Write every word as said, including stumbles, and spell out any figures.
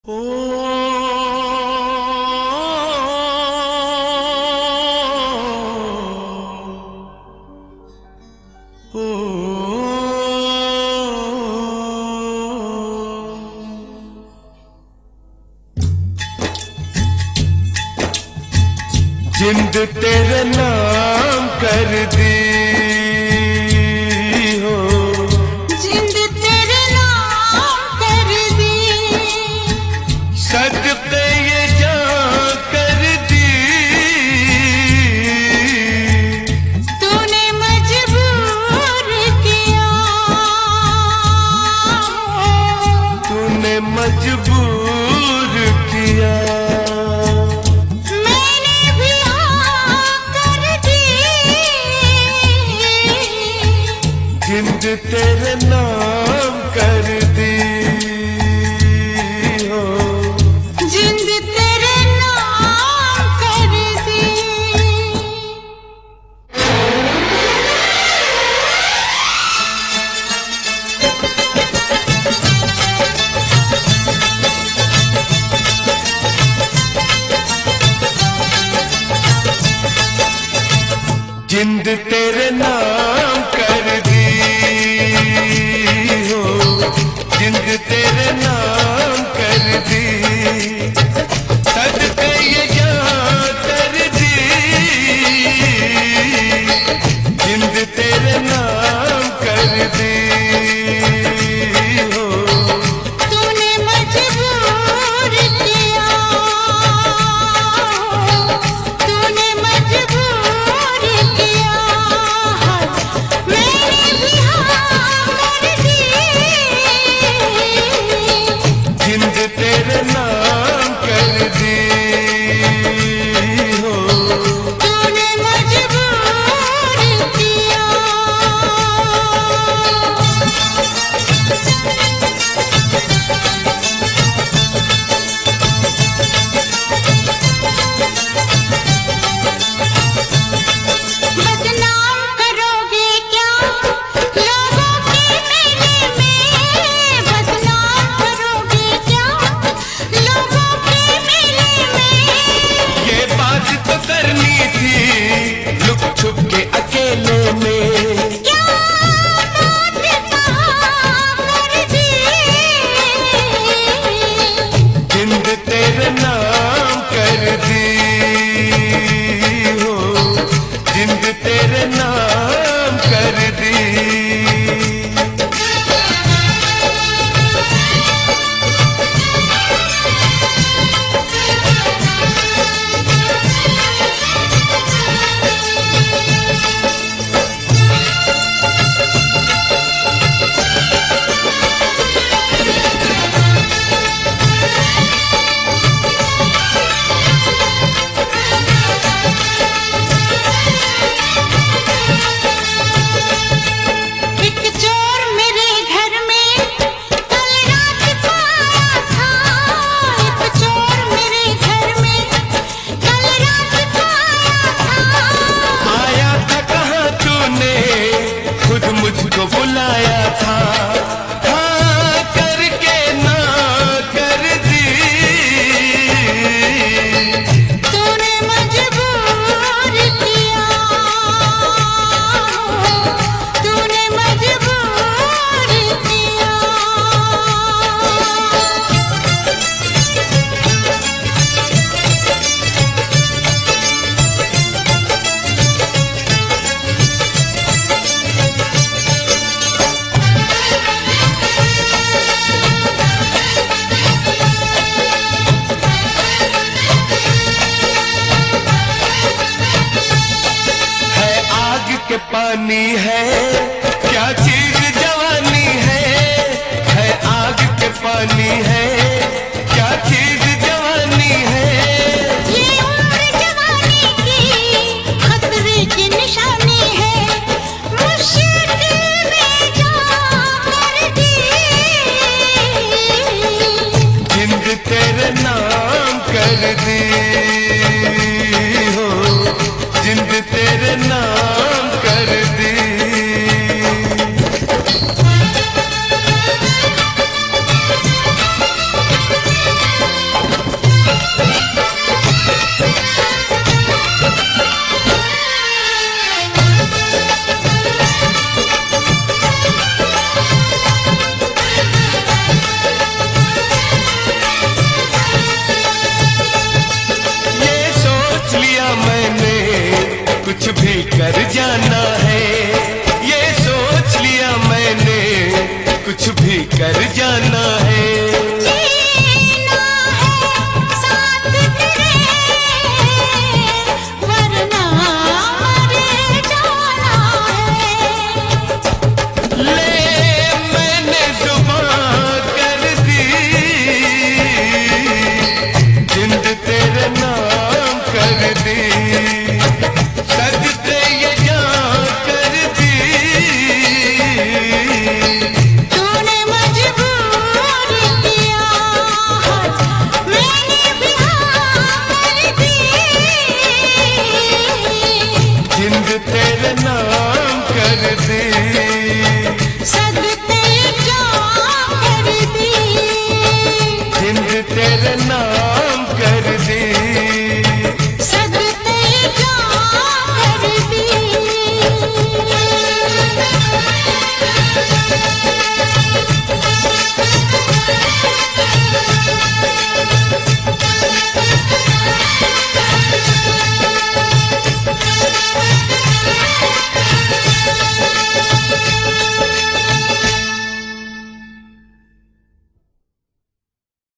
ओ ओ जिंद तेरे नाम कर दी हो, जिंद तेरे नाम कर दी, सदके ये जान कर दी। तूने मजबूर किया, तूने मजबूर किया, मैंने भी हाँ कर दी। जिंद तेरे नाम कर दी हो, जिंद तेरे नाम कर दी। जिंद तेरे नाम कर दी हो, जिंद तेरे नाम कर दी, सदके ये जान कर दी। जिंद तेरे नाम कर दी हो, तूने मजबूर किया, तूने मजबूर किया, मैंने भी हाँ कर दी। जिंद तेरे नाम कर दी हो, तूने मजबूर किया। बदनाम करोगे क्या लोगों के मेले में, बदनाम करोगे क्या लोगों के मेले में। ये बात तो करनी थी लुक छुप के अकेले में। क्या बात कहाँ कर दी। जिंद तेरे नाम कर दी हो, जिंद तेरे नाम कर दी। एक चोर मेरे घर में कल रात को आया था, एक चोर मेरे घर में कल रात को आया था। आया था कहाँ तूने, खुद मुझको बुलाया था। हाँ करके ना कर दी। तूने मजबूर किया, तूने मजबूर किया। है आग के पानी है क्या चीज जवानी है, है आग के पानी है क्या चीज